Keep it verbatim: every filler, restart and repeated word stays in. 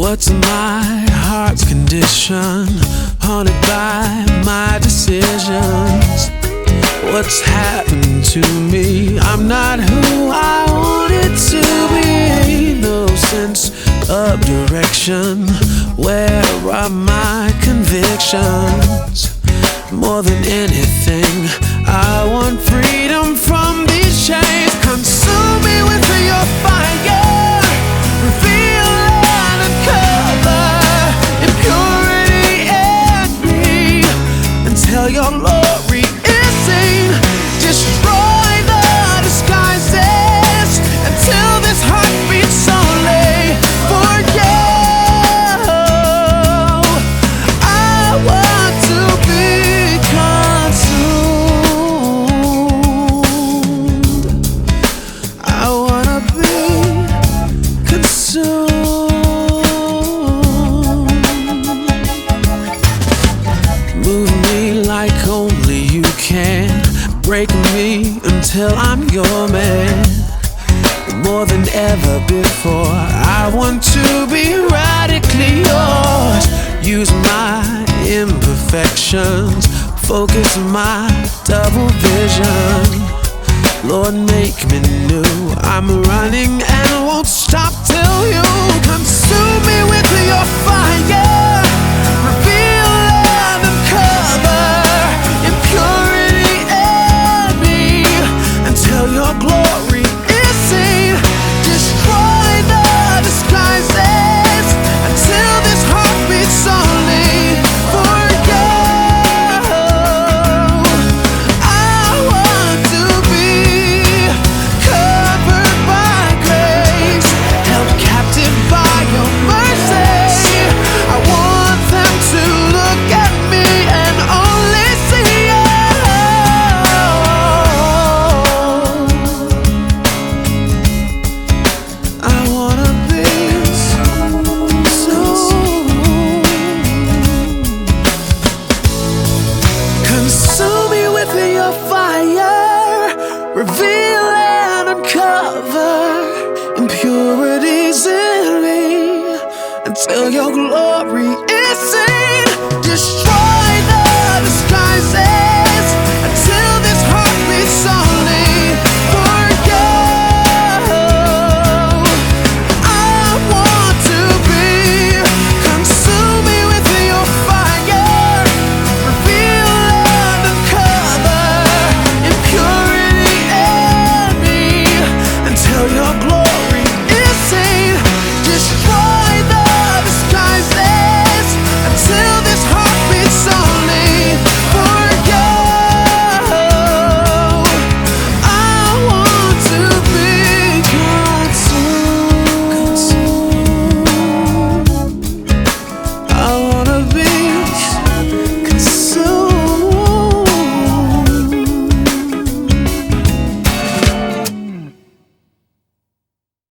What's my heart's condition, haunted by my decisions? What's happened to me? I'm not who I wanted to be. No sense of direction. Where are my convictions? More than anything, I want freedom from these chains. Consume me with your fire, reveal and uncover impurity in me until your glory is seen. Destroy the disguises until this heart beats only for you. I want to be consumed. I wanna be consumed. Move me like only you can. Break me until I'm your man. More than ever before, I want to be radically yours. Use my imperfections, focus my double vision. Lord, make me new. I'm running and won't stop